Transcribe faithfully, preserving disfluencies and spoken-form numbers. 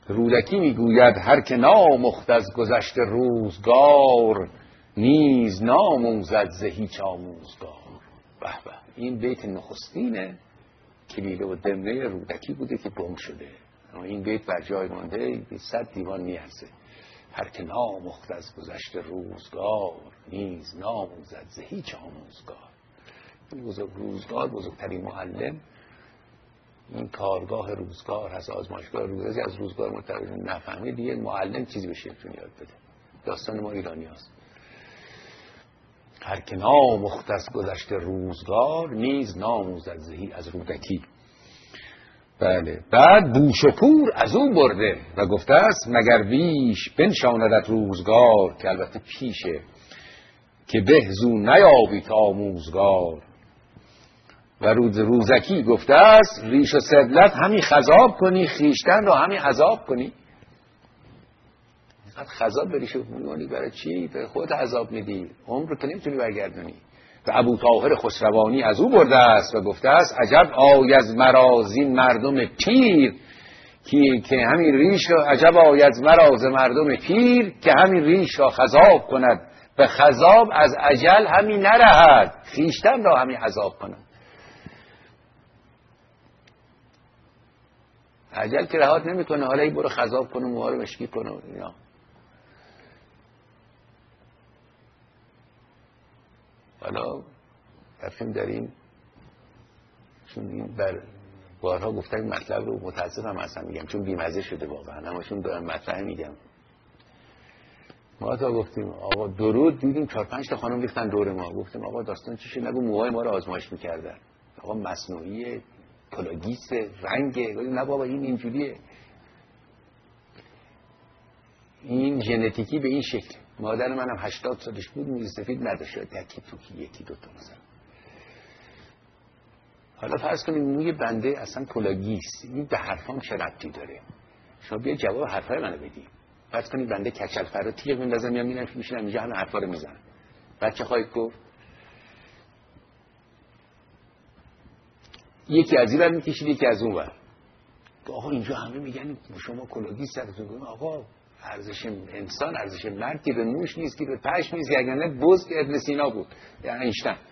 رودکی میگوید هر که نامخت از گذشت روزگار، نیز ناموزد ز هیچ آموزگار. به به، این بیت نخستینه کلیله و دمنه رودکی بوده که گم شده. این بیت بر جای مانده صد دیوان میارزه. هر که نامخت از گذشت روزگار، نیز ناموزد ز هیچ آموزگار. این بزرگ روزگار بزرگترین معلم، این کارگاه روزگار هست، آزمایشگاه روزگار. از روزگار متوجه نفهمه دیگه معلم چیزی بشه بتونه یاد بده. داستان ما ایرانی هست. هر که نامخت از گذشت روزگار، نیز ناموزد ز هیچ، از رودکی. بله. بعد بوشکور از او برده و گفته است مگر بیش بنشاندت روزگار، که البته پیشه، که بهزو نیابی تا آموزگار. و روز روزکی گفته است ریش و سبلت همی خذاب کنی، خیشتن رو همی عذاب کنی. اینقدر خذاب بریش و میگونی برای چی؟ برای خودت عذاب میدی، عمر رو که نمیتونی برگردونی. و ابو طاهر خسروانی از او برده است و گفته است عجب آید مرا زین مردم پیر، که که همین ریش را عجب آید مرا ز مردم پیر، که همین ریش را خذاب کند به خذاب، از اجل همین نرهد خیشتن را همین عذاب کند. اجل که رهات نمیکنه، حالا این برو خذاب کنه، موها رو مشکی کنه اینا. حالا رفتیم داریم چون این بر بارها گفتم این مطلب رو، متاسفم اصلا میگم چون بیمزه شده واقعا، همشون دارم مطلب میگم. ما تا گفتیم آقا درود، دیدیم چهار پنج تا خانم ریختن دور ما، گفتیم آقا داستان چیشه؟ نگو موهای ما رو آزمایش میکردن، آقا مصنوعیه، کلاگیس، رنگه. نه بابا این اینجوریه، این ژنتیکی به این شکل. مادر منم هشتاد سالش بود، موی سفید نداشت، یکی توکی یکی دو تا مثلا. حالا فرض کنید موی بنده اصلا کلاگیس، این به حرفام چه ربطی داره؟ شما بیا جواب حرفای منو بدی. فرض کنید بنده کچل فرا تیغ میندازم یا میرم میشینم اینجا همه حرفا رو میزنم، بعد چه خواهید گفت؟ یکی از این ور میکشید یکی از اون ور. آقا اینجا همه میگن شما کلاگیس سرتون کنید. آقا ارزش انسان، ارزش مرد که به موش نیست، که به پشم نیست، یعنی بز که ابن سینا بود، یعنی اینشتن.